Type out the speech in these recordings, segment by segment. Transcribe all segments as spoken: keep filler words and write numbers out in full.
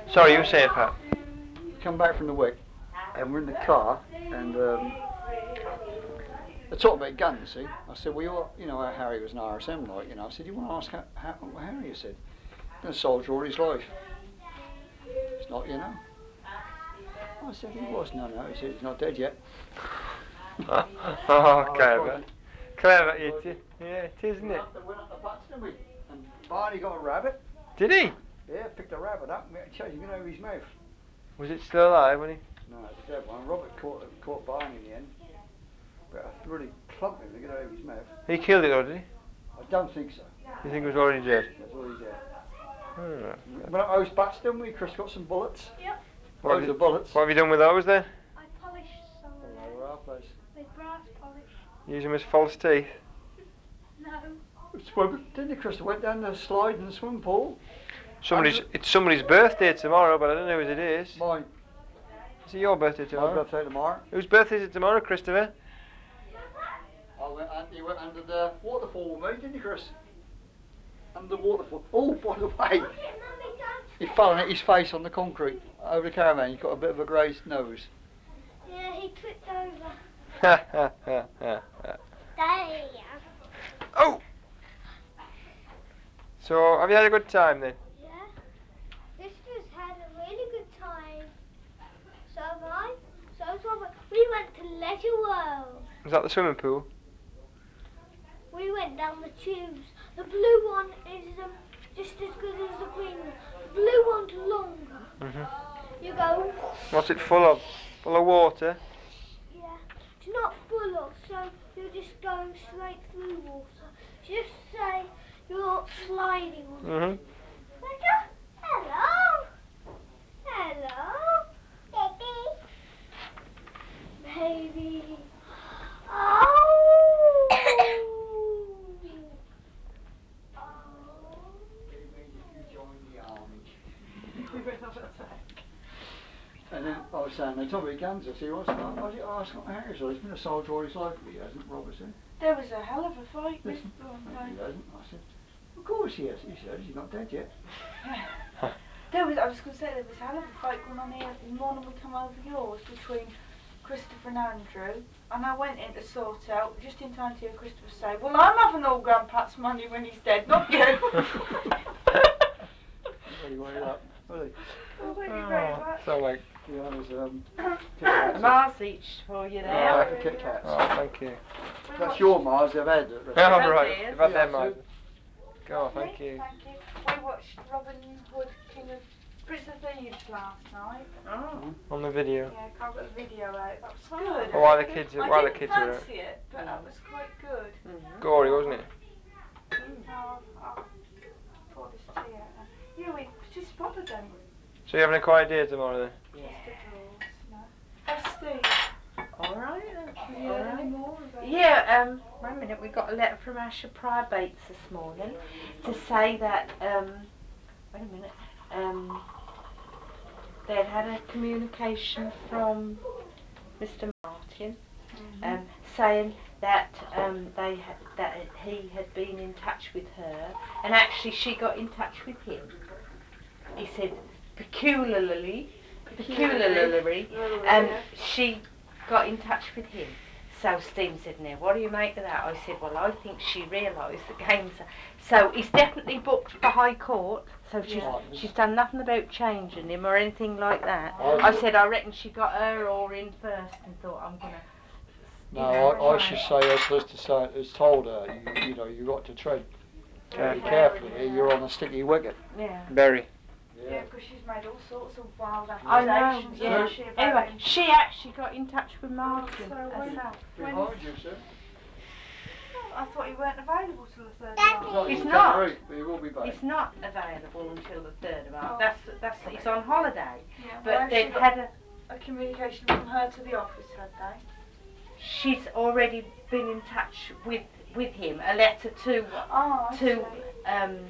Sorry, you were saying, Pat? Come back from the Wick, and we're in the car, and um, they're talking about guns, see? I said, well, you're, you know how Harry was an R S M, like, you know. I said, you want to ask how, how, what Harry? I said, he's a soldier all his life. It's not, you know. I said, he was, no, no. He said, he's not dead yet. Oh, clever. Clever, it is. Yeah, it is, isn't it? We went up the butts, didn't we? And Barney got a rabbit. Did he? Yeah, picked a rabbit up and we had to chase him over his mouth. Was it still alive, wasn't he? No, it's a dead one. Robert caught, caught Barney in the end. But I really clumped him to get over his mouth. He killed it, though, did he? I don't think so. You think it was already dead? That's already dead. Hmm. But those bats, didn't we? Chris got some bullets. Yep. What Those have are you, bullets. what have you done with those then? I polished some of Well, them. they were our place. With brass polish. Use them as false teeth? No. Swim, didn't you, Chris? Went down the slide in the swimming pool. Somebody's, it's somebody's birthday tomorrow, but I don't know whose it is. Mine. Is it your birthday tomorrow? My birthday tomorrow. Whose birthday is it tomorrow, Christopher? I went, you went under the waterfall with me, didn't you, Chris? Under the waterfall. Oh, by the way, he fell and hit his face on the concrete over the caravan. He's got a bit of a grazed nose. Yeah, he tripped over. Ha ha ha ha ha. Damn. Oh! So, have you had a good time then? Yeah. Christopher's had a really good time. So have I. So has Robert. We went to Leisure World. Was that the swimming pool? We went down the tubes. The blue one is um, just as good as the green one. The blue one's longer. Mm-hmm. You go. What's it full of? Full of water? Yeah. It's not full of, so you're just going straight through water. Just say you're sliding on it. Mm-hmm. Hello. Hello. Baby. Baby. Oh. Oh. It means if you join the army. We went on attack. And then I was saying, they told me guns. I said, what's that? I said, oh, it's not Harry. So he's been a soldier all his life. He hasn't, Robert said. There was a hell of a fight. Listen, Mr. he hasn't. I said, of course he has. He said, he's not dead yet. There was, I was going to say, there was a hell of a fight going on here the morning we come over yours between Christopher and Andrew, and I went in to sort out, just in time to hear Christopher say, well, I'm having all Grandpa's money when he's dead, not you. Really worried up, really. Well, thank you very much. So like, Yeah, there's um, Kit Kats. Mars each for you there. Yeah, the Kit Kats. oh, thank you. We That's watched- your Mars, they've had it. Oh, Oh, right. dear. You've had Yeah, them, Mars. Go, thank you. Thank you. We watched Robin Hood, King of Prince of Thieves last night. Oh. On the video. Yeah, I got the video out. That was Oh. good. Oh, while the kids, I while the didn't kids were out. fancy it, but that was quite good. Mm-hmm. Gory, wasn't it? I'll, I'll pour this tea out now. Yeah, we just spotted them. So you're having a quiet day tomorrow then? Yeah. Just the drawers, no. How's Steve? All right then. Have you All heard right. any more about it? Yeah, um, wait a minute, we got a letter from Asher Pryor Bates this morning to say that, um, wait a minute, um, they'd had a communication from Mister Martin, Mm-hmm. um, saying that um, they had, that he had been in touch with her, and actually she got in touch with him. He said peculiarly, peculiarly, um, she got in touch with him. So Stephen said, now what do you make of that? I said, well, I think she realised the game's... So he's definitely booked for High Court, so she's, Yeah. she's done nothing about changing him or anything like that. I said, I reckon she got her or in first and thought, I'm going to... No, I, I should say, as Lister say, has told her, you, you know, you've got to tread very Yeah. carefully here. You're on a sticky wicket. Yeah. Very. Yeah, because she's made all sorts of wild I know, accusations, yeah. hasn't she, about Anyway, him. she actually got in touch with Martin So when- herself. when Behind is- you, sir. Oh, I thought he weren't available till the third of March. He's in not. January, but he will be back. It's not available until the third of March. Oh. That's that's it's on holiday. Yeah, well, But has they've she got had a. a communication from her to the office, had they? She's already been in touch with with him. A letter to Oh, I to see. um.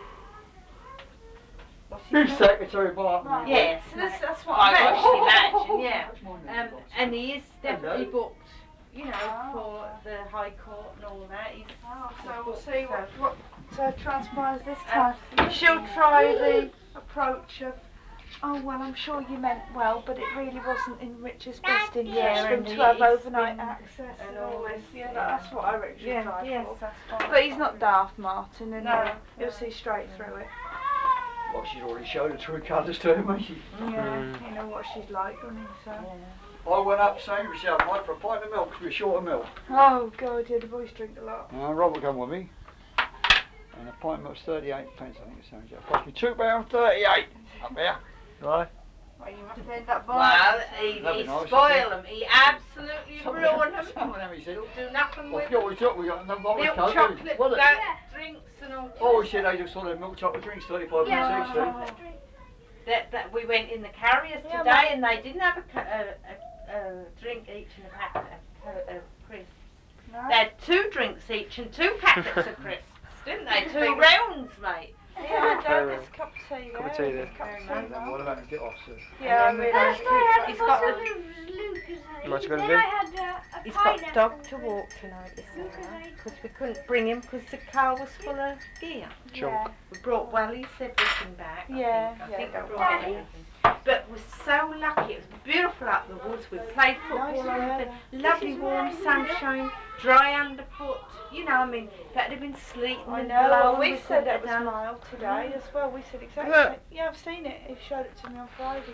What's his Who's name? Secretary Martin? Right. Yes, That's, that's what I I meant. should imagine. Yeah. That's my Um, name, box. and he is definitely Hello. booked. You know, Oh, for okay. the High Court and all that. He's, Oh, he's so we'll booked, see what, so- what uh, transpires this time. Absolutely. She'll try the approach of Oh well, I'm sure you meant well, but it really wasn't in Richard's best interest Yeah, for him and to he- have it's overnight been- access and and all all this. this, Yeah, yeah. that's what I reckon should Yeah, try yes, for. that's fine. But he's not daft, Martin, and No, he'll, he'll no. see straight through it. Well, she's already showed the true colours to him, hasn't she? Yeah, Mm. you know what she's like, doesn't he? So. Yeah. I went up Sainsbury's the other night for a pint of milk because we were short of milk. Oh God, yeah, the boys drink a lot. Uh, Robert come with me. And a pint of milk's thirty-eight pence, I think it sounds. It cost me two pounds thirty-eight up there. Right. Well, you must end up buying. Well, them, he, That'd he be nice, spoil wouldn't them. He absolutely Some of ruin them- them. Some of them he said. He'll do nothing Well, with forget them. what we took, we got another bottle Milk of Coke. chocolate, What it- that, Yeah. drinks and all. Oh, he said they just sort of milk chocolate drinks, thirty-five Yeah, pence each. Oh. see? That, that we went in the carriers Yeah, today Mum. and they didn't have a, ca- a, a, a drink each and a packet of, co- of crisps. No. They had two drinks each and two packets of crisps, didn't they? Two Big- rounds, mate. Yeah, Dad, Very there's a cup of tea there. Cup of tea there. Cup of tea, Very Then Mum. what about the get off, sir? Yeah, And then really. we've First got- I had a He's got bottle the- of Lucozade, What's he gonna then do? I had a, a He's got pineapple dog to drink. walk tonight, you see, Lucozade. because we couldn't bring him because the car was full of gear. Yeah. We brought Wally's everything back. I Yeah, think. I yeah, think we don't brought worry. everything. But we're so lucky. It was beautiful up the woods. We played football Nice on weather. the lovely This is warm where I sunshine, dry underfoot. You know, I mean, if it had been sleeting I and know. Well, blowing, we we said couldn't it have was done. mild today as well. We said exactly. Is it? the same. Yeah, I've seen it. He showed it to me on Friday.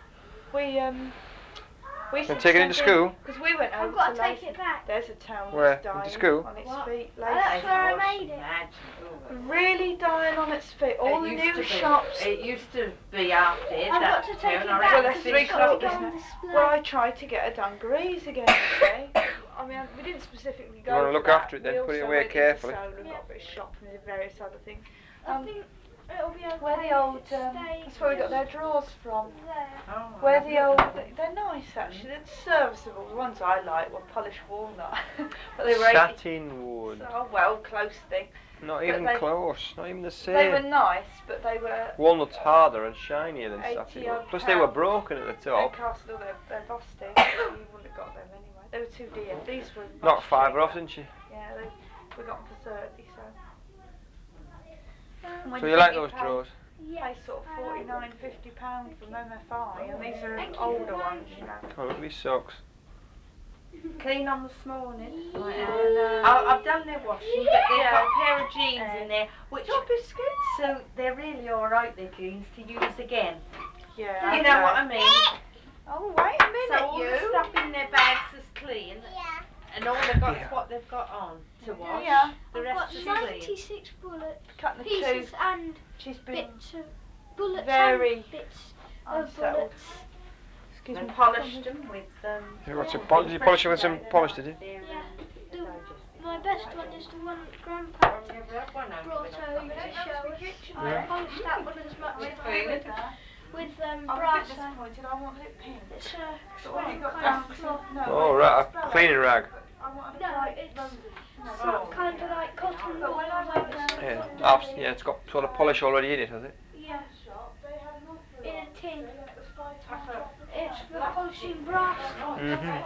We um. We Can take it into school? Because we went I've over got to to take Lacey. it back. There's a town Where? that's dying Into school? on its What? feet. That's Lacey. where I Oh, made it. imagine. Oh, Really dying on its feet. All it the used new to be, shops. It used to be half dead. I've that got to take town. it I back reckon Well, because that's it's three it's got to o'clock, go isn't on it? display. Well, I tried to get a dungarees again today. I mean, we didn't specifically go You wanna for look that. after it then, We put it also away went carefully. Into Soul and Yeah. got a bit of shopping and various other things. I Um, think it'll be okay. Where the if old, it um, stays that's where we got just their drawers from. there. Oh, Where I'll the look old, at them. they're nice actually. They're serviceable. The ones I like were polished walnut, but they were eighty. Satin wood. Oh well, close thing. Not but even they- close. Not even the They were same. nice, but they were. Walnut's harder and shinier than eighty satin odd wood. Plus they were pounds. broken at the They top. cost, no, they're, they're busted. You wouldn't have got them anyway. They were too dear. These were much Knocked five cheaper. off, didn't she? Yeah, they, we got them for thirty. So. And when So you think like those pay- drawers? Yeah. Pay sort of I like forty-nine, fifty pounds from M F I, and these are Thank you. older ones, you know. Oh, look at these socks. Clean on this morning. Like Yeah. that. And, uh, I- I've done their washing, but they've Yeah. got a pair of jeans Uh, in there, which Top biscuits. so they're really all right. They're jeans to use again. Yeah. You know what I mean? Oh wait a minute, So all you. the stuff in their bags is clean, and all they've got Yeah. is what they've got on to wash. Yeah. The I've rest got is clean. ninety-six bullets, Cutting the pieces two. and She's been bits of bullets very and bits of unsettled. bullets. Excuse And me. polished them with um. You got some Yeah. pol- did you polish it with some They're polish, nice. did you? They're, Yeah. um, The- digestive. My best one is the one that Grandpa I've never had one over brought when I've over come to here. show us. kitchen I Yeah. polished that one as much With as I food. with um, I'm a brass. bit disappointed. I wanted it pink. It's a But when it got kind down of to cloth. no, Oh, when it right, got a to spell cleaning it, rag. but I wanted No, a bright it's rosy. No, It's Oh, not kind yeah. of like cotton But wool when or I went like down to Yeah. the Abs- yeah, it's got sort of polish already in it, has it? yeah, shop, they had an awful in a lot, tin. see, and it was five pounds thought- off the It's price. for polishing brass. Mhm.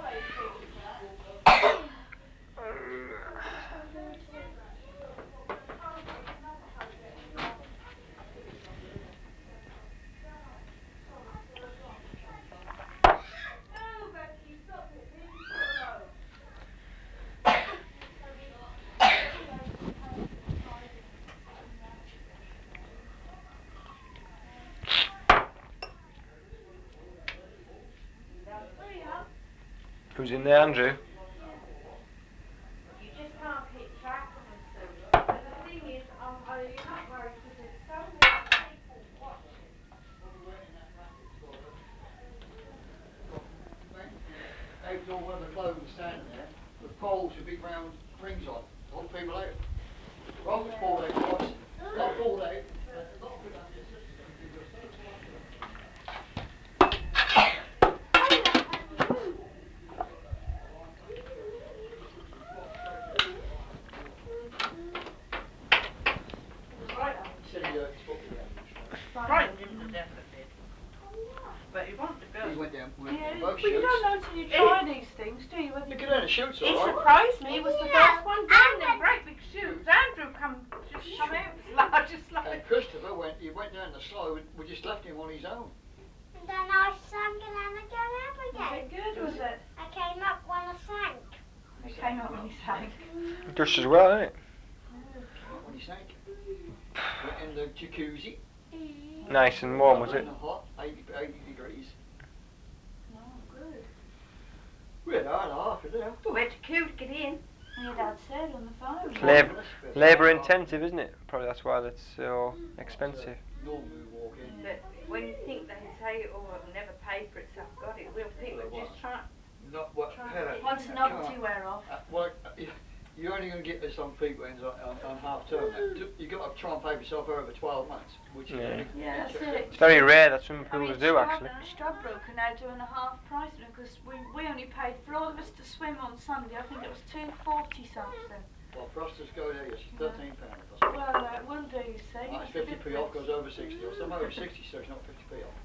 Who's in there, Andrew? You just can't keep track of them, Sue. And the thing is, um, uh, you're not worried because there's so many people watching. When we went in that plastic store, they saw one of the clothing standing there with poles with big round rings on. All the people out. Robert's pulled out twice. Not pulled out, but a lot of people have their sisters on because they were so tight to them. He said he hurt his foot with it. Brighton didn't the death of it. But he wanted to go. He went down with Yeah, both well, you shoots. don't know until you try these things, do you? Whether You you get in the shoots, He alright. surprised me. He was the first one down them great big shoes. Andrew come just come out. It was larger slide. And Christopher went. He went down the slope. And we just left him on his own. And then I sank and then I came up Was again. it good, was it? I came up when I sank. It came up when he sank. Just as well, isn't it? When he sank, went in the jacuzzi. Nice and warm, was In it? the hot, eighty, eighty degrees. Oh, good. We had hard half in there. Where'd you queue to get in? Your dad said on the phone. Labour, labour intensive, isn't it? Probably that's why it's so expensive. Normally we walk in. But when you think they say, oh, it'll never pay for itself, God, it will. People Well, it just try. Not what. Try Uh, Once the novelty wear off. uh, well, uh, you- you're only going to get this on people ends on, on, on half term. You've got to try and pay for yourself over twelve months, which is Yeah. a big, Yeah, big that's check it. difference. It's very rare that some I people mean, do Strad- actually. Stradbroke are now doing a half price because we, we only paid for all of us to swim on Sunday. I think it was two forty something. Well, for us to go there, it's Yeah. thirteen pounds. Well, uh, it will do, you see. Right, it's That's fifty the p off, difference. goes over sixty. Or some over sixty, so it's not fifty p off.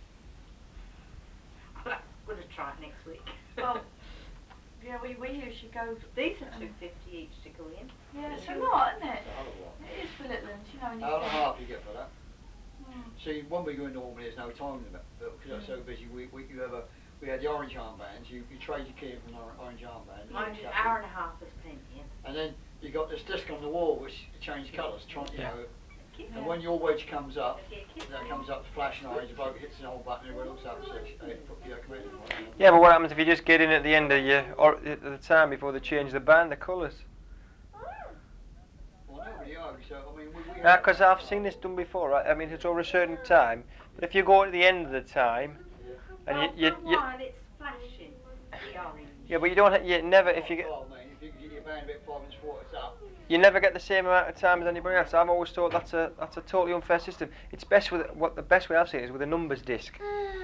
I'm going to try it next week. Well, yeah, we, we usually go. These are um, two fifty each to go in. Yeah, it's a lot, isn't it? It's a hell of a lot. It is for little ones, you know. When you Hour and a think. half you get for that. Hmm. See, when we go in normally, there's no time limit, but because it's so busy, we, we you have a we had the orange armbands. You you trade your key in for an or- orange armband. Mine, you an have to- hour and a half is plenty. And then you got this disc on the wall which change colours. Try, you Yeah. know, Kids, and Yeah. when your wedge comes up, yeah, kids that do. comes up flashing orange. The bloke hits the whole button. Everyone looks up and says, "Hey, put the come in." Yeah, but what happens if you just get in at the end of your or at the time before they change the band, the colours? Well, nobody argues. So I mean, we. we Yeah, have- because I've seen this done before, right? I mean, it's over a certain time, but if you go at the end of the time, and Well, you, you, for a you while it's flashing, the orange. yeah, but you don't, you never, if you get, Well, man, if you can get your band about five minutes before it's up. you never get the same amount of time as anybody else. I've always thought that's a that's a totally unfair system. It's best with what the best way I've seen it is with a numbers disc.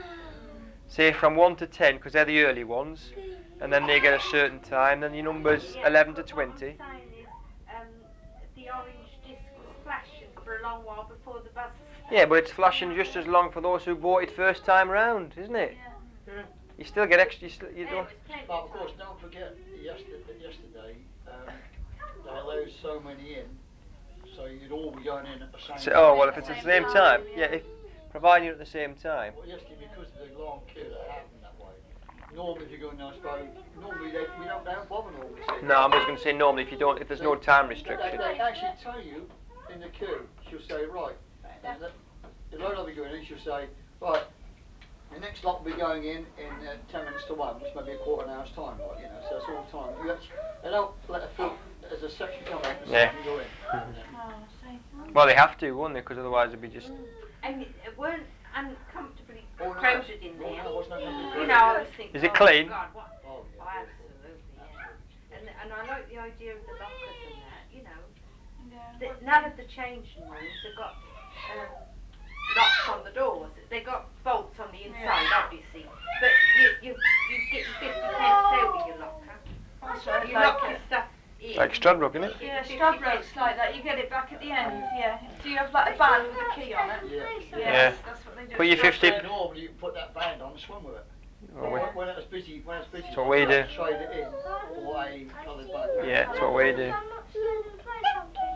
Say from one to ten, because they're the early ones, and then they get a certain time. Then your numbers Yeah, eleven to but what twenty. I'm saying is, um, the orange disc was flashing for a long while before the buzzers. Yeah, but it's flashing just as long for those who bought it first time round, isn't it? Yeah. Mm. You still get extra. You, still, you Yeah, don't. it was plenty But of of course, time. don't forget yesterday. Yesterday, um, they allowed so many in, so you'd all be going in at the same So, time. oh well, if it's at the Same same time, time, yeah. yeah. If providing you're at the same time. Well, yesterday because of the long queue that happened that way. Normally, if you go in nice boat, normally they we don't they don't bother normally. See. No, I'm just going to say normally if you don't, if there's no time They, restriction. they actually tell you in the queue. She'll say right. And the, the load of you going in, she'll say right. The next lot will be going in in uh, ten minutes to one, which may be a quarter of an hour's time, like you know. So that's all the time. You actually, they don't let a fil- as a section come out and Yeah. section go in. And then, Oh, see. Well, they have to, won't they? Because otherwise it'd be just. And it weren't uncomfortably oh, no. crowded in Oh, there. no, what's not gonna be You crowded. know, I was thinking, Is it oh clean? God, what? Oh yeah. Oh, very absolutely, full. yeah. Absolutely. And and I like the idea of the lockers and that. You know, Yeah. the, none of the changing rooms have got um, locks on the doors. They got bolts on the inside, Yeah. obviously. But you you you get your fifty pence out of your locker. That's right. You Like lock your it. stuff in. Like Stradbroke, innit? you get Yeah, your fifty Stradbroke's pence. like that. You get it back at the end. Yeah. Do you have like a band with a key on it? Yeah. Yes, that's what they do. Put your Just fifty. say normally you can put that band on and swim with it. Well, When, we, when it was busy, when it's busy, That's what we you do. trade it in for a coloured band. yeah, that's what we do. I'm not student play something.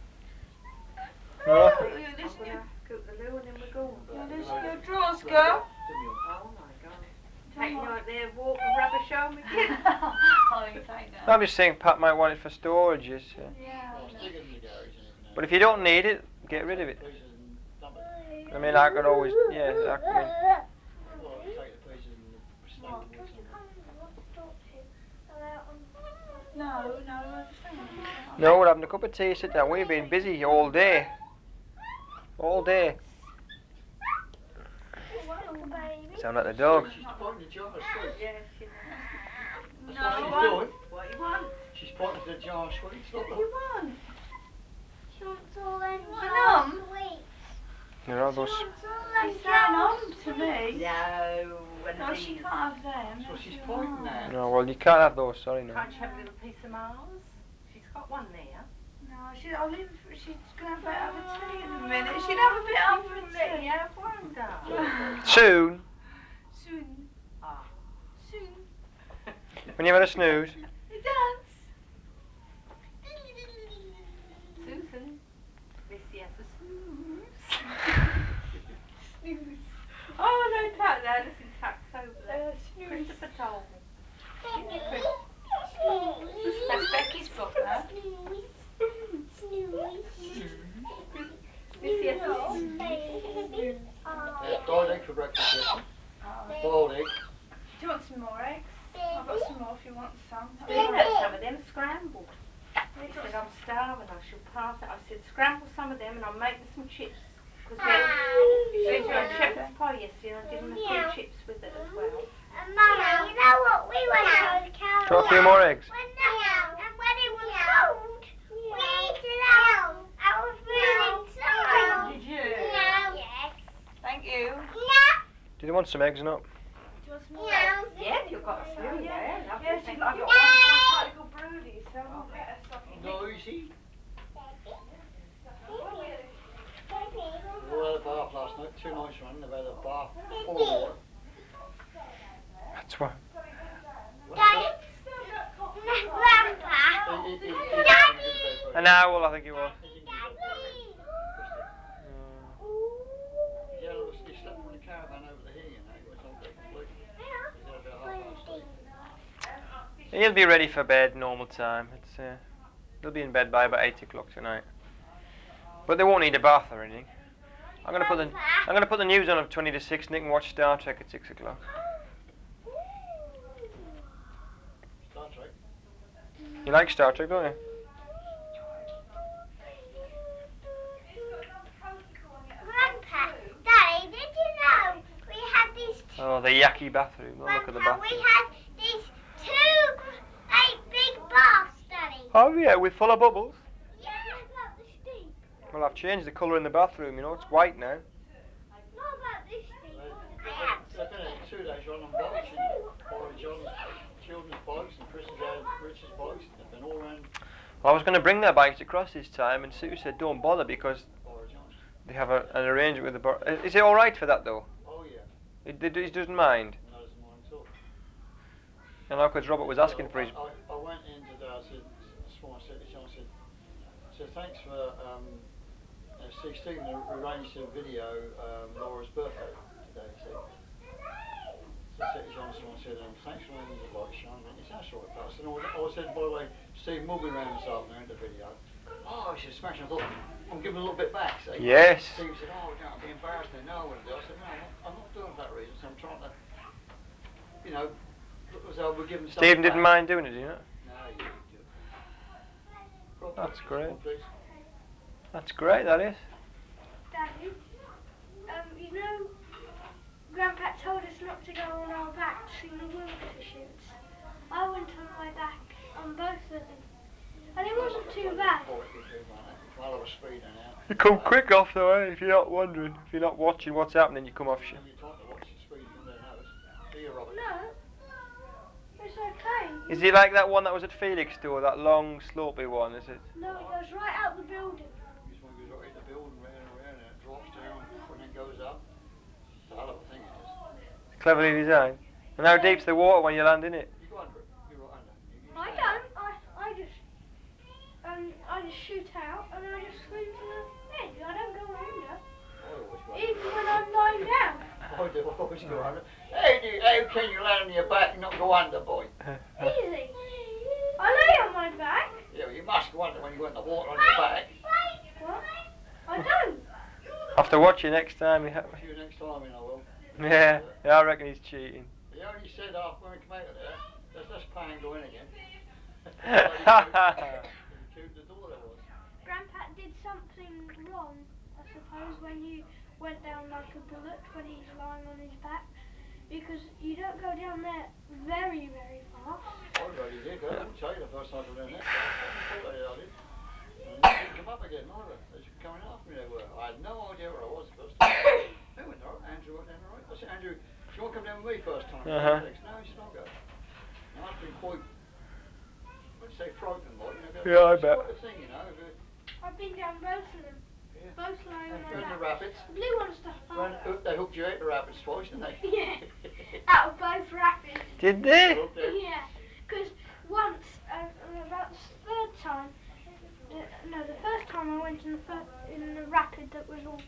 No? Oh, you I'm listen gonna your, have to go to the loo and then we're going. you listen your drawers, girl. Oh my God. Taking you out there, walk the rubbish home again. Oh, you take that. I'm just saying Pat might want it for storages. Yeah. Yeah. Well, stick it in the garage and everything. But if you don't need it, get rid of it. Pieces and dump it. I mean, I could always, yeah, I mean, Well, you take the pieces and stack What? them with Don't you something. come in? You want to talk to? About um. No, no, I was just saying. no, we're having a cup of tea, sit down. We've been busy all day. All day. Little baby. Sound like the dog. She's pointing to John Sweet. Yeah, she knows. That's what she's No. doing. What you want? She's pointing to the jar of sweets. Look, What do look. you want? She wants all them What, jar Mum? sweets. You know She those. wants all them She's saying jar on to me. No, one No, of she these. can't have them. That's what They're she's too pointing hard. at. No, well, you can't have those. Sorry, no. Can't you have a little piece of Mars? She's got one there. No, she, I'll leave it for, she's going to have a bit of tea in a minute. She'd have a bit She of won't a let tea. you have one, darling. Soon, Soon. Ah. Soon. when you've had a snooze. A dance. Susan, miss you. Oh no, tuck there. Listen, tuck's over there. Uh, snooze. Christopher told me. Snooze. Chris. Snooze. That's Becky's book now. Snooze. Snooze. This yes, Snooze. snooze. Yeah, boiled egg for breakfast yesterday. Oh. Boiled egg. Do you want some more eggs? I've got some more if you want some. Have Steve you had got- some of them scrambled. He said, I'm starving, I shall pass it. I said, scramble some of them and I'll make me some chips. Because we had, we had shepherd's pie yesterday and I did my cream chips with it as well. And Mama, you know what we went to Carol? Got a few more eggs. When the, and when it was cold, we ate it out. I was really inside. Did you? Yes. Thank you. Do you want some eggs or not? Do you want some more eggs? Yeah, you've got a few Yeah. there. Lovely, Yes, thank I've you. got one, one tiny little broody, so I'm all better. So I can Noisy. Baby. We all had a bath last night, two nights running. They've had a bath full of water. That's what. Daddy, no, Grandpa. He- he- he- he- he- Daddy. An owl, I think it was. Yeah, look, he slept in the caravan over the hill, you know. He was on deck completely. He's had about half hour sleep. He'll be ready for bed normal time. It's uh, he'll be in bed by about eight o'clock tonight. But they won't need a bath or anything. I'm gonna put the I'm gonna put the news on at twenty to six. Nick can watch Star Trek at six o'clock. Star Trek. You like Star Trek, don't you? Grandpa, Daddy, did you know we had these two, Oh, the yucky bathroom. Oh, look at the Grandpa, we bathroom. had these two great big baths, Daddy. Oh yeah, with full of bubbles. Yeah. What about the steep? Well, I've changed the colour in the bathroom. You know, it's white now. What about this steep? They, I have they've been here two days running on boats, you know. Borrowed John's children's boats and Chris's had Rich's boats, and they've been all around. Well, I was going to bring their bikes across this time, and Sue said don't bother because Borrowed John's. they have a, an arrangement with the bar. Is it all right for that though? Oh yeah. It, it, it doesn't mind. No, doesn't mind at all. And know, because Robert was asking for his. I, I, I went in today. I said, this morning, I said to John, I said, so thanks for um, uh, see, Stephen arranged a video um, Laura's birthday today. See. So I said to John, I said, um, thanks for letting the light shine. And he said, that's all right, Pat. I said, I said, by the way, Stephen will be around this afternoon the video. Oh, she was smashing. I thought, I'm giving a little bit back. See. Yes. Steve said, oh, don't be embarrassed. No, I wouldn't do. I said, no, I'm not, I'm not doing it for that reason. So I'm trying to, you know, so we're giving Stephen didn't back. mind doing it, did you know? No, you do. That's great. On, please. That's great, that is. Daddy, um, you know, Grandpa told us not to go on our backs in the wilter shoots. I went on my back on both of them, and it wasn't too bad. I'll have a speeder now. You come quick off the way if you're not wondering. If you're not watching what's happening, you come off shit. You're trying to watch the speed on their nose. Do you, Robert? No, it's okay. Is it like that one that was at Felix store, that long, slopey one, is it? No, it goes right out the building. This one goes right in the building, round and round, and it drops down, and then goes up. It's a hell of a thing it is. Cleverly designed. And how deep's the water when you land in it? You go under it. You go under. You, you I stand don't. up. I, I just, um, I just shoot out and I just swim to the edge. I don't go under. I always go under. Even when I'm lying down. I do. I always go under. How, do you, how can you land on your back and not go under, boy? Easy. I lay on my back. Yeah, well, you must go under when you go in the water on your back. What? I don't. Have to watch you next time. You have. See you next time, and I will. Yeah, yeah, I reckon he's cheating. He only said after when we come out of there, let's, let's pay and go in again. Pretty cute, the door there was. Grandpa did something wrong, I suppose, when you went down like a bullet when he's lying on his back. Because you don't go down there very, very fast. I really did. I didn't tell you the first time I learned that. I thought I did. And they didn't come up again either. They were coming after me, they were. I had no idea where I was the first time. They went all right. Andrew went down all right. I said, Andrew, do you want to come down with me first time? Uh-huh. He said, no, he said, I'll go. Now, I've been quite, I wouldn't say frightening, like, you know, but Yeah, I it's bet. quite a thing, you know. If it, I've been down both of them. yeah. Both lying on my And back. the rapids. The blue one's the Ran, hardest. they hooked you out the rapids twice, didn't they? Yeah. Out of both rapids. Did they? Yeah. Because once, um, about the third time, the, no, the first time I went in the fir- in the rapid that was all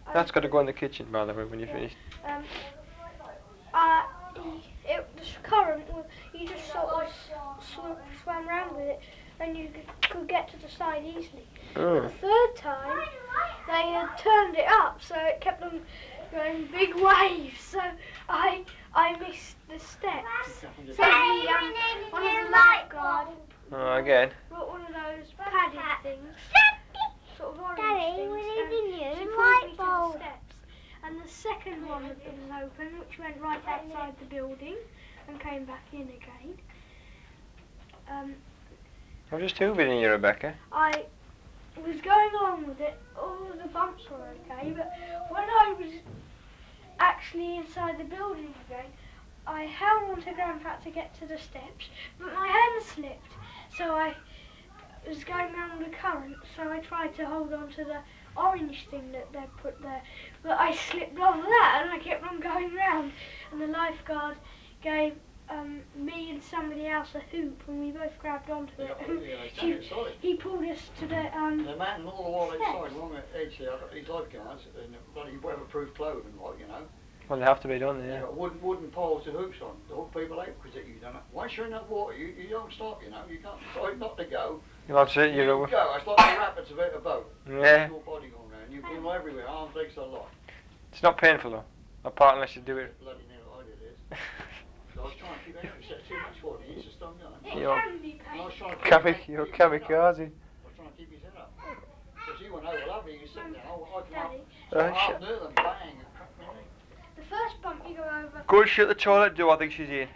That's got to go in the kitchen, by the way, when you Yeah. finish. Um, uh, it, the current, you just sort of sw- swam around with it, and you c- could get to the side easily. Oh. The third time, they had turned it up, so it kept on going big waves. So I I missed the steps. So the um, one of the lifeguard Oh, again. brought one of those padded things, sort of orange Daddy, things, we and need a new she pulled light me to bulb. the steps. And the second one that was open, which went right outside the building and came back in again. Um, I'm just hooving in you, Rebecca. I was going along with it. All of the bumps were okay, but when I was actually inside the building again, I held on to Grandpa to get to the steps, but my hand slipped. So I was going round the current, so I tried to hold on to the orange thing that they put there, but I slipped off that and I kept on going round, and the lifeguard gave um, me and somebody else a hoop, and we both grabbed onto Yeah, it. yeah, they stand it solid. He pulled us to the um. The man all the way steps. outside along the edge there, I've got these lifeguards and bloody weatherproof clothing, like, you know. Well, they have to be done, They've yeah. got wooden, wooden poles with hoops on to hook people out, because you don't know. Once you're in that water, you, you don't stop, you know. You can't decide not to go. Well, that's it, You you don't go. go. It's like the rapids of a boat. Yeah. Your body going round. You go everywhere, arms, legs, a lot. It's not painful, though. Apart unless you do it. Bloody near what it is. So I was trying to keep it out. It's too much for me. It's just done done. It You're can be And I was painful. trying to keep Kamik- his you're head up. kamikaze. I was trying to keep his head up. Because he went over lovely, he was sitting there. I, I come up, Daddy, so Uh, I half shut- knew them, bang, and cracked my knee. the first bump you go over. Go and shut the toilet door, I think she's in.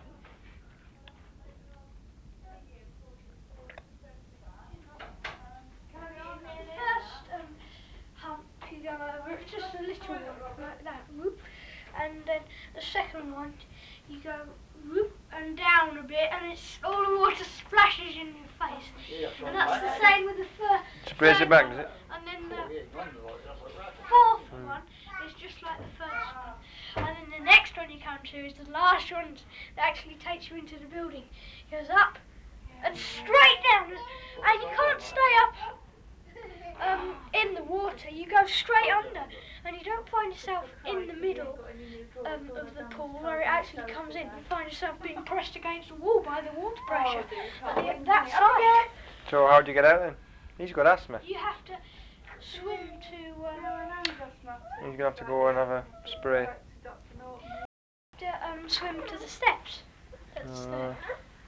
The first um, hump you go over, it's just a little one like that, whoop, and then the second one you go whoop and down a bit, and it's all the water splashes in your face. Yeah, And that's the same with the fir- Sprays third it back, one. does it? And then Oh, the yeah, you wonder, like, that's like rapid. fourth Mm. one is just like the first one. And then the next one you come to is the last one that actually takes you into the building. Goes up and straight down, and you can't stay up um, in the water. You go straight under, and you don't find yourself in the middle um, of the pool where it actually comes in. You find yourself being pressed against the wall by the water pressure at the, that side. So how'd you get out then? He's got asthma. You have to swim to um, He's gonna have to go and have a spray. to, um, swim to the steps. That's Uh, there.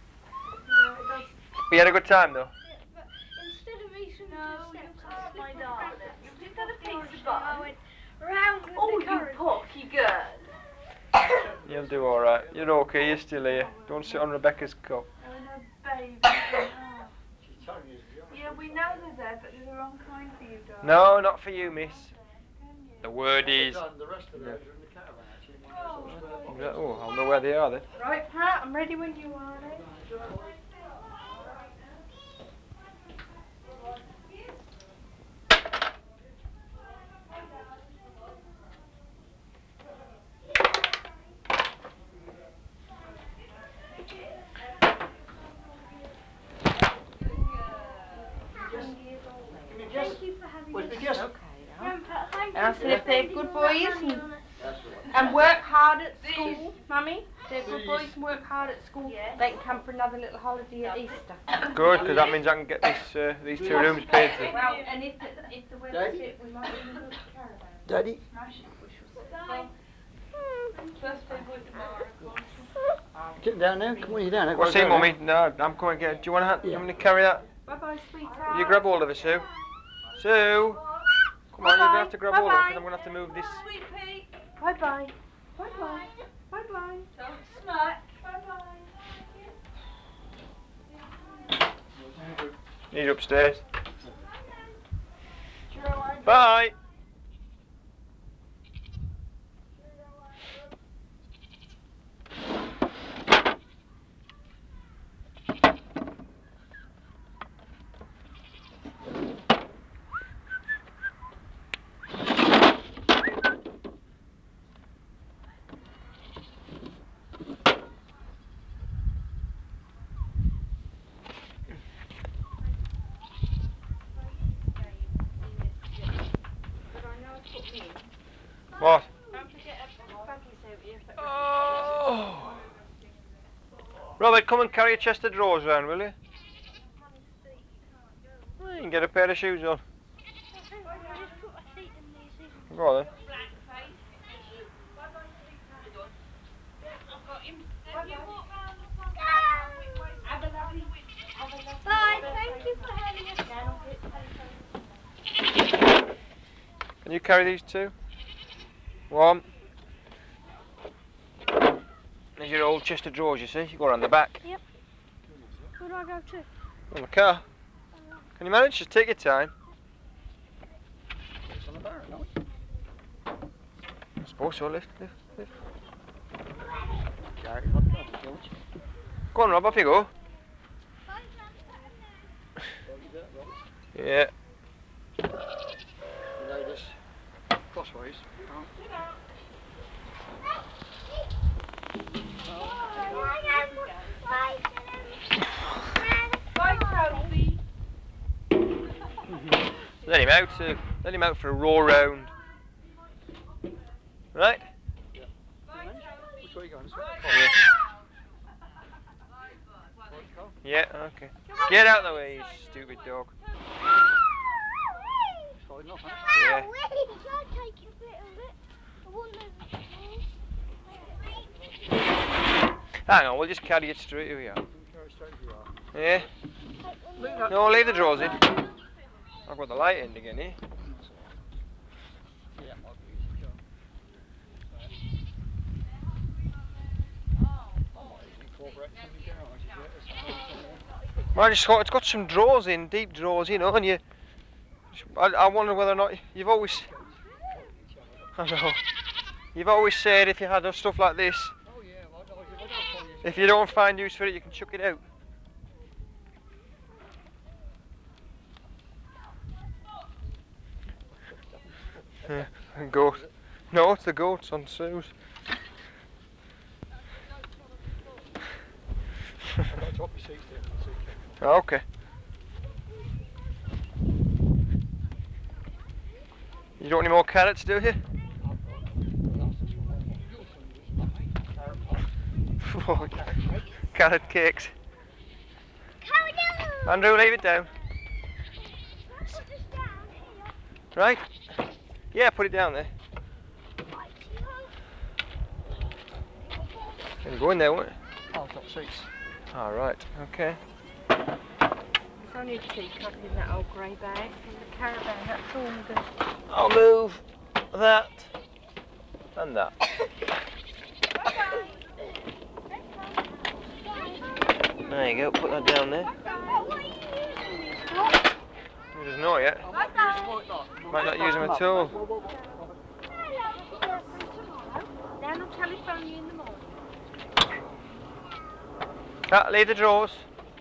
we had a good time though. Yeah, but instead of me swimming No, to the you steps, can't, I my slipped darling. off the- You've slipped got a off the pizza orange thing. bun. I went round with Oh, the current. you pocky girl. You'll do alright. You're okay, you're still here. Don't sit on Rebecca's cup. Oh, no, baby. Oh. She's telling you, to be honest. Yeah, we know they're there, but they're the wrong kind for you, darling. No, not for you, miss. Can you? The word is... Done. The rest of those are in the caravan, actually, in one of those sort of Oh, square boxes. Oh, I'll know where they are then. Right, Pat, I'm ready when you are, eh? Give me a kiss. Thank you for having Where's us. my kiss? Okay, now. Grandpa, thank And I you said for if they're spending good all that boys money and, on us. That's right. and work hard at school, Mummy, if they're good These. boys and work hard at school, they can come for another little holiday at Easter. Good, because that means I can get this, uh, these two rooms paid for. Well, and if it, if the weather's Daddy? fit, we might even go to the caravan. Daddy? Smash it, we shall see. Bye. Birthday boy tomorrow, of course. Get down there. Come on, you down there. Go Go see down mummy. there. No, I'm coming to get. Do you want to? Ha- Yeah. you want me to carry that? Bye-bye, sweetheart. You grab hold of it, Sue. Sue. Come on, you're gonna have to grab hold of it because I'm gonna have to move this. Sweet Pete. Bye-bye. Bye-bye. Bye-bye. Tell them to smack. Bye-bye. He's upstairs. Cheerio, Andrew. Bye. Oh. Robert, come and carry a chest of drawers round, will you? Well, you can get a pair of shoes on. Go on then. Bye, thank you for having us. Can you carry these two? One. There's your old chest of drawers, you see. You go around the back. Yep. Where do I go to? On the car. Can you manage? Just take your time. It's on the barrel, don't we? I suppose so. Lift, lift, lift. Carry it like that, George. Go on, Rob. Off you go. Don't you do that, Robert. Yeah. You lay this crossways. Oh. Bye, Toby. Let him out. Uh, let him out for a roar round. Right? Yeah. Which way are you going? This way? Yeah. Yeah. Okay. Get out of the way, you stupid dog. Sliding off, huh? Yeah. Can I take a bit of it? I want those. Hang on. We'll just carry it straight here we are. You can carry straight as you are. Yeah. No, leave the drawers in. I've got the light in again here. That's all right. Yeah, might be easy, Joe. I might even incorporate some in the garage, yeah, there's some lights on there. Well, I just thought it's got some drawers in, deep drawers, you know, and you. I, I wonder whether or not you've always. I know. You've always said if you had stuff like this, Oh yeah, well, I, I, I don't find it. if you don't find use for it, you can chuck it out. Yeah, and goat. No, it's the goats on Sue's. I've got top receipts there for the sea cattle. Oh, okay. You don't want any more carrots, do you? I've got, well, that's what I want. Your son was mate. Carrot pot. Carrot cake. Carrot cakes. Carry Andrew, leave it down. Put this down here. Right? Yeah, put it down there. Right, Can you go in there, won't it? Oh, top seats. All right. Okay. There's only a teacup in that old grey bag from the caravan. That's all I'm going to. I'll move that and that. There you go. Put that down there. He doesn't know yet. I might be using white lot. Might not use them at all. Whoa, whoa, whoa. Then I'll telephone you in the morning. Ah, leave the drawers.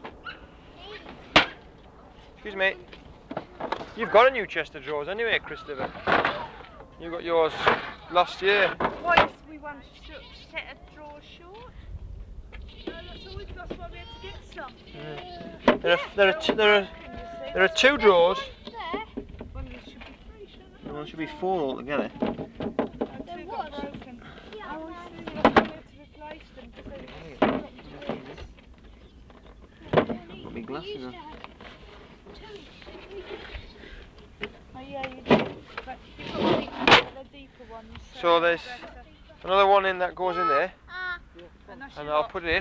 Excuse me. You've got a new chest of drawers anyway, Christopher. You got yours last year. Why is we want to sh- set a drawer short? No, that's all we've got. That's why we had to get some. Yeah. There are there are two, there are there are two drawers. Well, there should be three, shouldn't there? Well, there should be four altogether. No, two got broken. Oh, I see. That's why we had to replace them because they were dropped to bits. Got my glasses on. Oh yeah, you do. But you've got deep, the deeper ones. So, So there's better. another one in that goes in there, And that's and your I'll lock. put it in.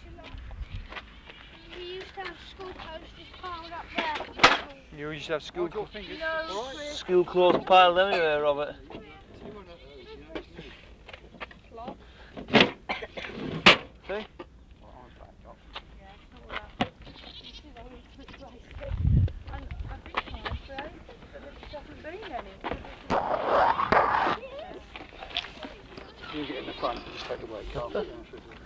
we used to have school posters piled up there. You used to have school Hold your fingers. No, All right. Chris. school clothes piled everywhere, Robert. You want those, you know what you need. Cloth. See? Well, I'm back up. Yeah, it's not all that. You see, they need to replace it. And I've been trying for ages, but there just hasn't been any. Because You get in the front and just take the weight. Calm it down, should you?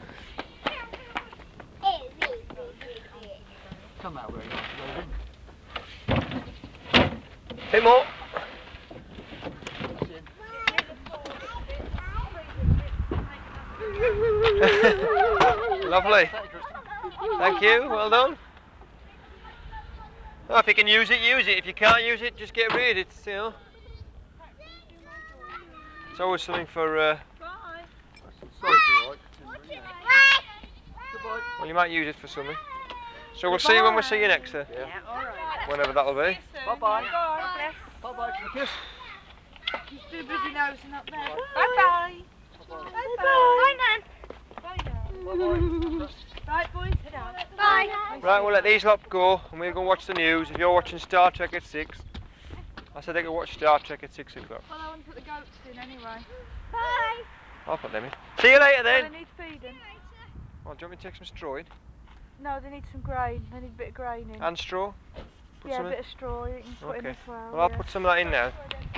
Come out where you want to go, didn't you? Bit more. That's in. Lovely. Thank you, Kristen. Thank you. Well done. Well, if you can use it, use it. If you can't use it, just get rid. It's you know. It's always something for uh, Bye. boy. Well, you might use it for something. So we'll see you when we see you next, sir. Yeah. Alright. Whenever that'll be. Bye bye. Bye. Bye bye. Kiss. He's too busy nosing up there. Bye. Bye bye. Bye Bye bye. Bye now. bye. Right, boys. Head out. Bye. Right, we'll let these lot go and we'll go watch the news. If you're watching Star Trek at six, I said they could watch Star Trek at six o'clock. Well, I want to put the goats in anyway. Bye. I'll put them in. See you later Well, then. they need feeding. Well, do you want me to take some straw in? No, they need some grain. They need a bit of grain in. And straw? Put Yeah, some a in? bit of straw you can put in Okay. as well. Well, I'll yeah. put some of that in now.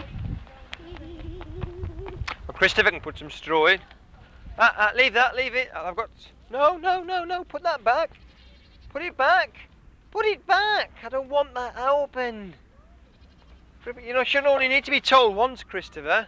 Well, Christopher can put some straw in. Ah, ah, leave that, leave it. I've got... No, no, no, no, put that back. Put it back. Put it back. I don't want that open. You know, shouldn't only need to be told once, Christopher.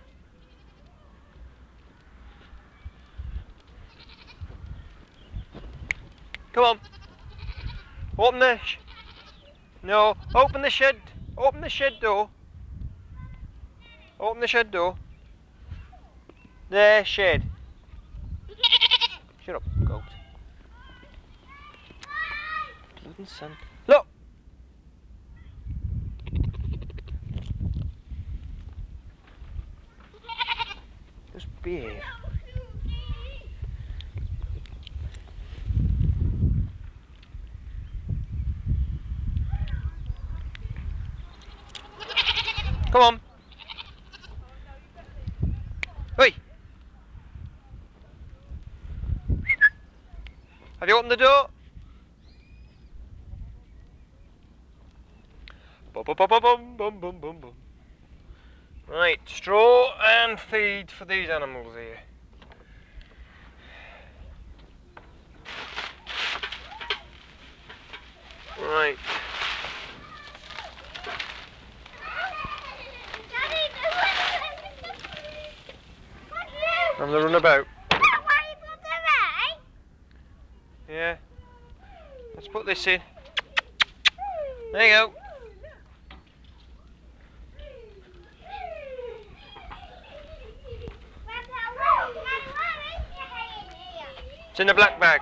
Come on. Open the... Sh no, open the shed. Open the shed door. Open the shed door. There, shed. Shut up, goat. Bloody son. Look! Just behave. Come on. Oi! Have you opened the door? Bum, bum, bum, bum, bum, bum, bum, bum. Right, straw and feed for these animals here. Right. I'm the runabout. Yeah. Let's put this in. There you go. It's in the black bag.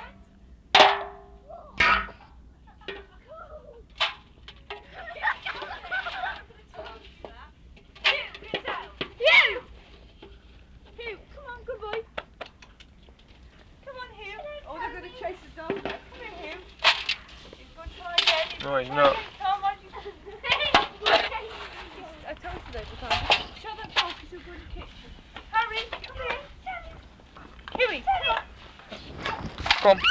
Hugh, come on, good boy. Come on, Hugh. Oh, they're going to chase the dog now. Come here, Hugh. He's going to try again. He's No, going he's to try not. again. Tom, mind you. I told you that before. Shut that door because you're going to kitchen. Harry, come here. Hughie, come on. Come on.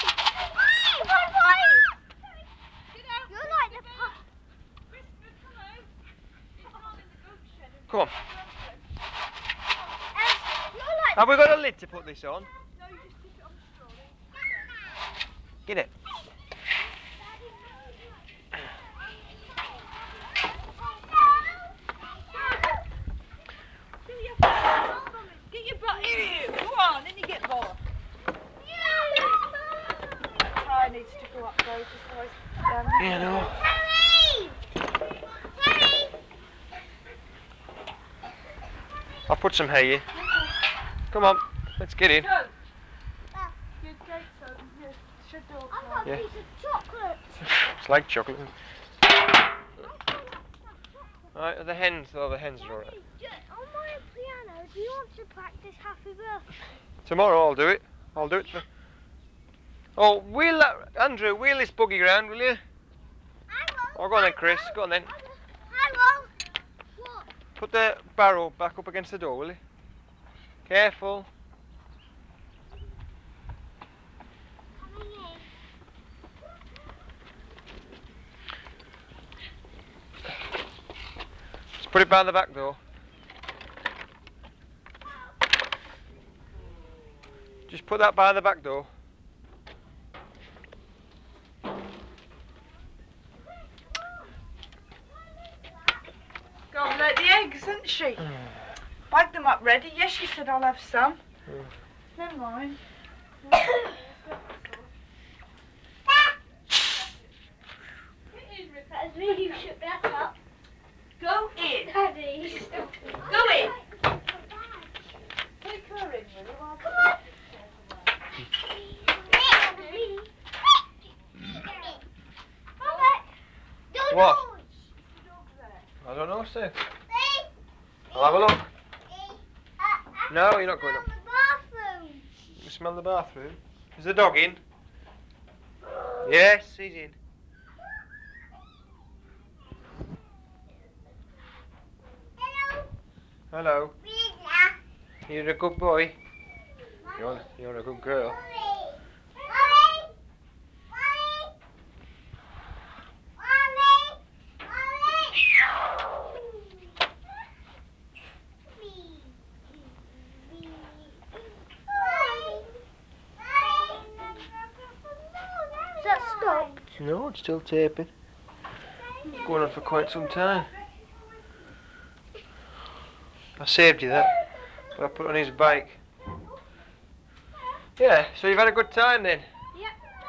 Get out. You're like the pop. Christopher, come out. He's gone in the goat shed and Come on. got grumbling. You're like. Have we got a lid to put this on? No, you just stick it on the straw. Get it. Get your butt in here. Go on, in you get more. Ty needs to go up though, because otherwise um, Yeah, no. I'll put some hay in. Come on, let's get in. Go. Your gate's open. Your shed door I've got a Yeah. piece of chocolate. It's like chocolate. Right, are the hens? Oh, the hens are alright. Daddy, do- on my piano, do you want to practice Happy Birthday? Tomorrow I'll do it. I'll do it for... Oh, wheel that... Andrew, wheel this buggy round, will you? I won't. Oh, go on then, I Chris. won't, Go on then. I won't. What? Put the barrel back up against the door, will you? Careful. Coming in. Just put it by the back door. Just put that by the back door. Go and let the eggs, isn't she? Bag them up ready. Yes, she said I'll have some. Mm. Never mind. That's me who shook that up. Go in. Daddy, stop. Go in. Come Take her in, will you? While on. careful there. Yeah, me. What? Is the dog there? I don't know, Steve. I'll have a look. No, you're not going up. Bathroom. You smell the bathroom? Is the dog in? Yes, he's in. Hello. You're a good boy. You're, you're a good girl. Is that stopped? No, it's still taping. It's going on for quite some time. I saved you that, but I put it on his bike. Yeah, so you've had a good time then? Yep.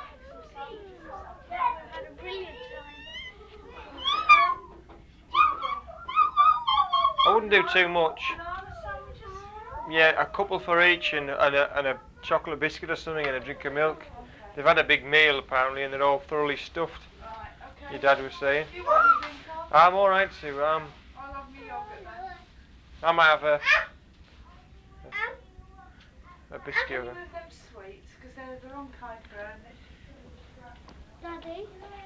Had a brilliant time. I wouldn't do too much. Banana sandwiches? Yeah, a couple for each and, and, a, and a chocolate biscuit or something and a drink of milk. Okay. They've had a big meal apparently and they're all thoroughly stuffed. Right, okay. Your dad was saying. You want your drink off? I'm alright, Sue. Um, I'll have my yogurt then. I might have a, a Can biscuit. you Or a, move them sweets? Because they're the wrong kind for her and it's just going to be crap for her. Daddy?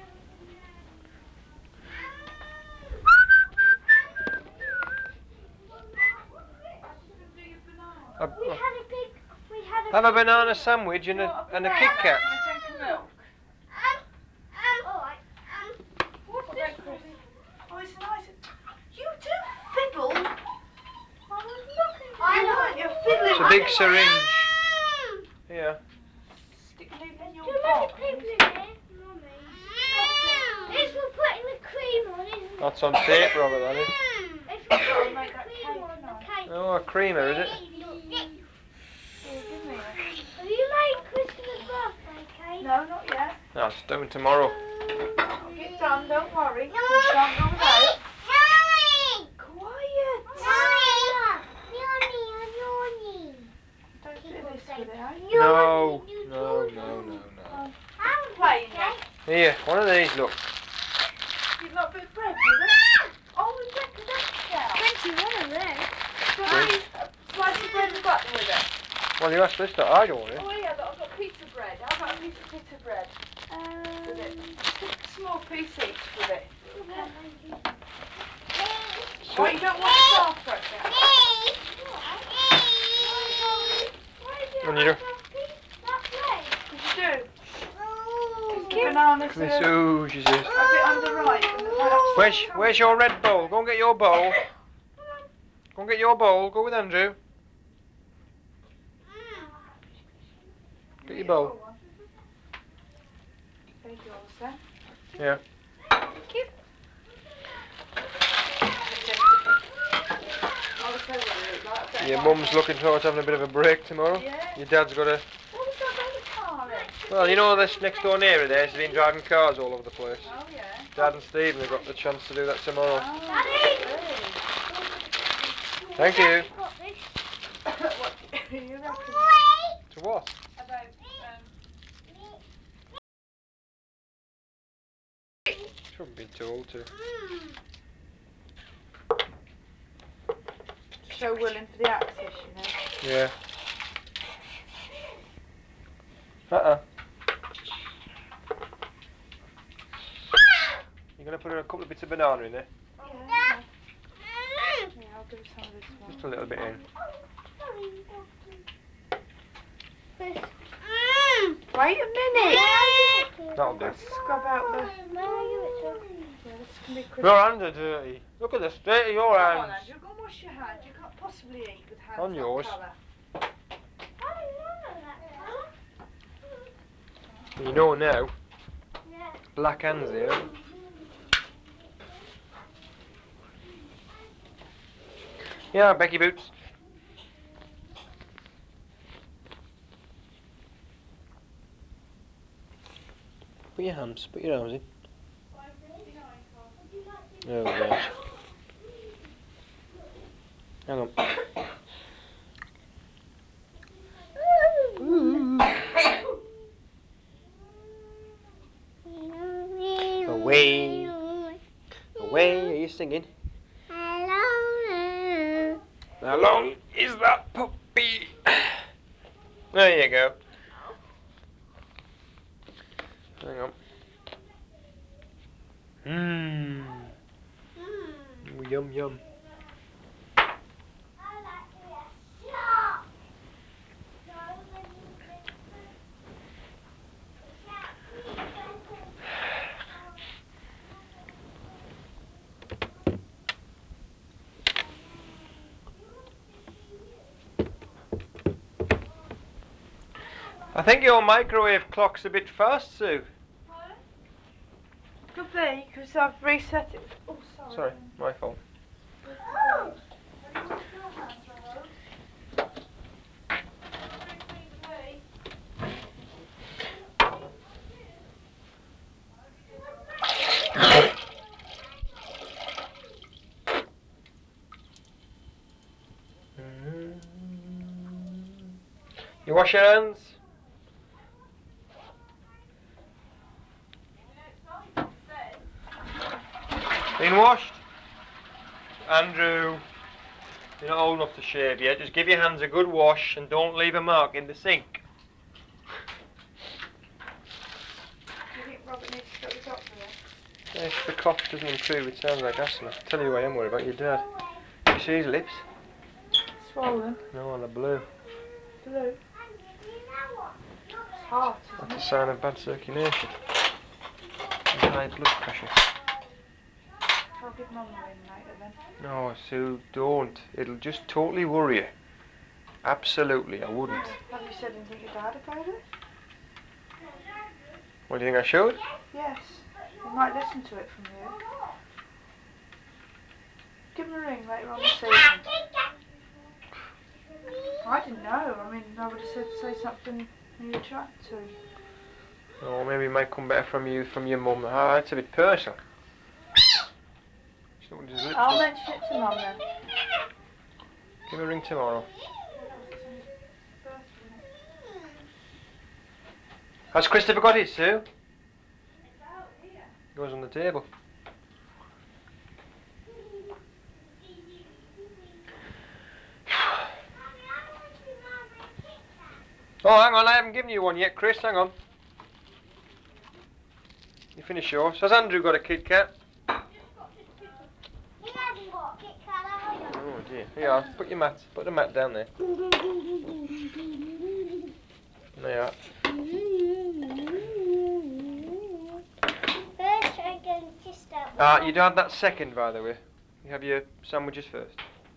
How's she going to do your banana? a, We had a big. We had a have a big banana meal. sandwich Do and you a, want and a banana Kit Kat. and a drink of milk? Alright. What's what this, Chris? Oh, it's nice. You do fiddle. I was looking for I you. know. Weren't you fiddling? It's a big syringe. Here. Stick a needle in your Too bum. many people in here. Mummy. It's for putting the cream on, isn't it? That's on tape, Robert, that is. It's for Gotta putting make the that cream cake, on the nice. cake. Oh, a creamer, is it? Here, give me a... Have you made Christmas birthday cake? No, not yet. No, it's doing tomorrow. It'll get done, don't worry. You can't go without. Quiet. Don't do this with it, eh? No, no, no, no, no. Playing then. Here, one of these, look. You've not a bit of bread with it? Oh, Rebecca, that's out. twenty-one of them. Do you want a piece, a slice of bread and butter with it? Well, you asked for this, that I don't want it. Oh yeah, I've got pizza bread. How about a piece of pizza bread with it? Um, Just a small piece each with it. okay, thank you. Oh, you don't want Star Trek then? And you do. Because you do. Because the you. bananas Look at this are ooze, is this? a bit underripe and they might have to Where's, stop where's coming. your red bowl? Go and get your bowl. Go and get your bowl. Go with Andrew. Get your bowl. There's yours then. Yeah. Thank you. I'll say what it looked like. I bet Your it mum's might looking towards having a bit of a break tomorrow. Yeah. Your dad's got a... What was that other car in? Well, you know this next door neighbour there has been driving cars all over the place. Oh yeah. Dad and Stephen have got the chance to do that tomorrow. Oh, Thank you. Got this. what do you reckon To what? about um Shouldn't be told to. so willing for the access, you know? Yeah. Uh-uh. You're going to put in a couple of bits of banana in there? Yeah. Yeah, I'll give you some of this one. Just a little bit in. Wait a minute. That'll do. Let's scrub out the. May I give it to? Yeah, this can be Christmas. Your hands are dirty. Look at the state of your Come on, hands. Andrew, go and wash your hands. You can't possibly eat with hands On that yours. colour. You know now. Yeah. Black hands here. Yeah, Becky Boots. Put your hands, put your arms in. Oh, right. Hang on. Away. singing. Hello. How long is that puppy? There you go. Hang on. Mmm. Mm. Yum yum. I think your microwave clock's a bit fast, Sue. Could be, because I've reset it. Oh, sorry. Sorry, my fault. Oh! Have you washed your hands, Robbo? Very clean to me. Mm. You wash your hands? Been washed? Andrew, you're not old enough to shave yet. Just give your hands a good wash and don't leave a mark in the sink. Do you think Robert needs to go to the doctor then? If the cough doesn't improve, it sounds like asthma. Tell you what I am worried about, your dad. You see his lips? Swollen. No, they're blue. Blue. It's heart, isn't That's a it? sign of bad circulation and high blood pressure. I'll give Mum a ring later then. No, Sue, don't. It'll just totally worry you. Absolutely, I wouldn't. Have you said anything to Dad about it? What do you think I should? Yes. He might listen to it from you. Give him a ring later on this evening. I didn't know. I mean, I would have said say something you attract to. Or maybe it might come better from you, from your mum. Ah, that's a bit personal. I'll mention it to Mum then. Give him a ring tomorrow. Has Christopher got his, Sue? Goes on the table. Oh, hang on, I haven't given you one yet, Chris. Hang on. You finish yours. Has Andrew got a Kit Kat? He hasn't got a Kit Kat either. Oh dear. Here, put your mat. Put the mat down there. There you are. First, I'm going to start with. Ah, you'd had that second, by the way. You have your sandwiches first.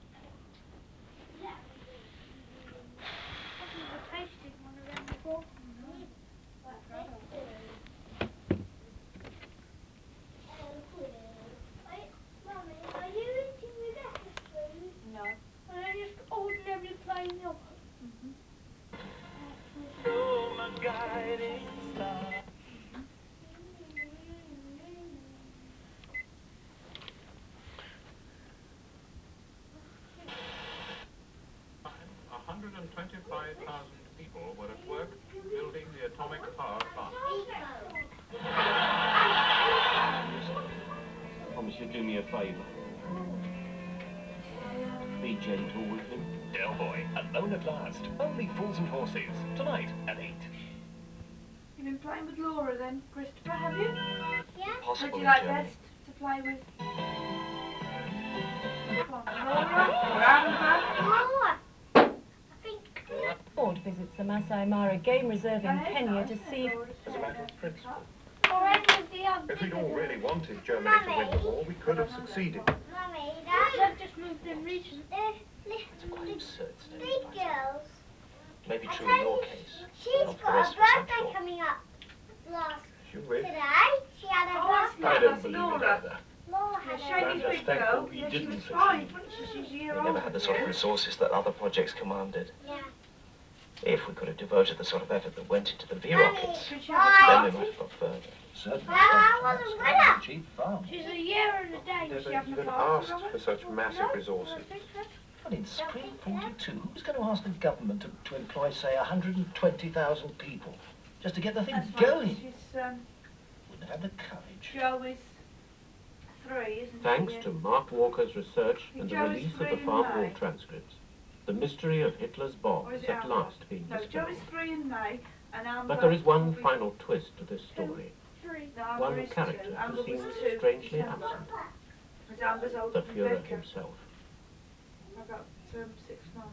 I've never tasted one of them before. No. Mummy, are you eating Rebecca's food? No. Are they just ordinary plain yogurt? Mm-hmm. one hundred twenty-five thousand people were at work building the atomic power plant. I promise you'll do me a favour. Be gentle with him. Del Boy, alone at last. Only Fools and Horses. Tonight at eight. You've been playing with Laura then, Christopher, have you? Yeah. Who Impossible do you in like Germany. best to play with? Which one, Laura or Amber? Laura. I think. Ford visits the Masai Mara Game Reserve in Kenya to see... As a matter of principle. Or any of the others. If we'd all really wanted Germany to win the war, we could have succeeded. Mummy, Dad. They've just moved in recently. It's a quite absurd Big statement. girls. Maybe I true tell in your you, case, but she's not for the got rest a of us, I'm birthday sure. coming up last Should we? today. She had a Oh, that's birthday. I not don't that's believe Laura. it either. Laura Yeah, had a Shady's just big thankful girl. he Yeah, she didn't was succeed. five, wasn't she? She's a year We older never had the than sort of you. resources that other projects commanded. Yeah. If we could have devoted the sort of effort that went into the V Mummy, rockets, Could she have a then we party? might have got further. Certainly. Well, I wasn't gonna. Cheap farm. She's a year and a day. Is she Never having a even party, asked Robert? for such massive No, I resources. don't think so. But in Spring forty-two, who's going to ask the government to, to employ, say, one hundred twenty thousand people just to get the thing That's going? right. She's, um, Wouldn't have had the courage. Joe is three, isn't Thanks he? to Mark Walker's research and the Joe is release of three the in Farm May. Hall transcripts, the mystery of Hitler's bomb Or is has it at Amber? last been No, Joe dispelled. is three in May, and Amber. But there is one will be- final twist to this story. Three. No, Amber One is character two. Amber who was seems two. strangely December. absent. Because Amber's older The than Fuhrer Becca. himself. About um, six months.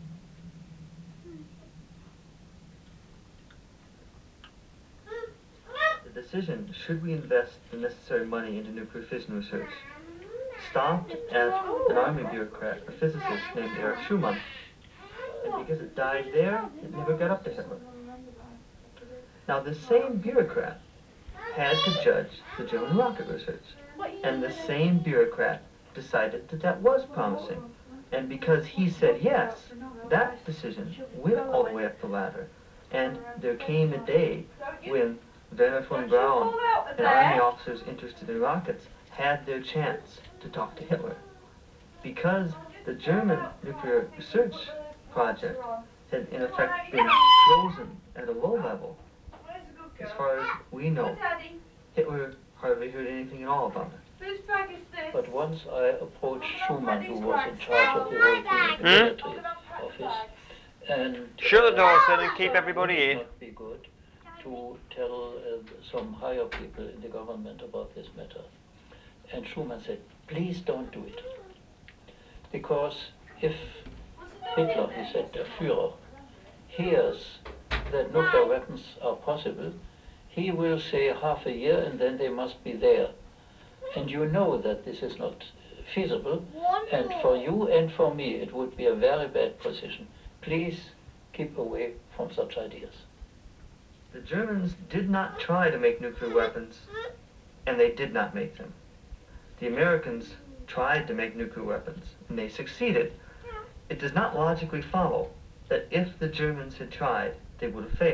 The decision, should we invest the necessary money into nuclear fission research, stopped at an army bureaucrat, a physicist named Erich Schumann, and because it died there, it never got up to Hitler. Now, the same bureaucrat had to judge the German rocket research, and the same bureaucrat decided that that was promising. And because he said yes, that decision went all the way up the ladder. And there came a day when Werner von Braun and army officers interested in rockets had their chance to talk to Hitler. Because the German nuclear research project had in effect been frozen at a low level, as far as we know, Hitler hardly heard anything at all about it. Whose bag is this? But once I approached Schumann, who was in charge of the European Military Office, and Shut the door, uh, son, and keep everybody would it in. not be good to tell uh, some higher people in the government about this matter? And Schumann said, please don't do it. Because if Hitler, he said, der Führer, hears that nuclear weapons are possible, he will say half a year and then they must be there. And you know that this is not feasible, and for you and for me it would be a very bad position. Please keep away from such ideas. The Germans did not try to make nuclear weapons, and they did not make them. The Americans tried to make nuclear weapons, and they succeeded. It does not logically follow that if the Germans had tried, they would have failed.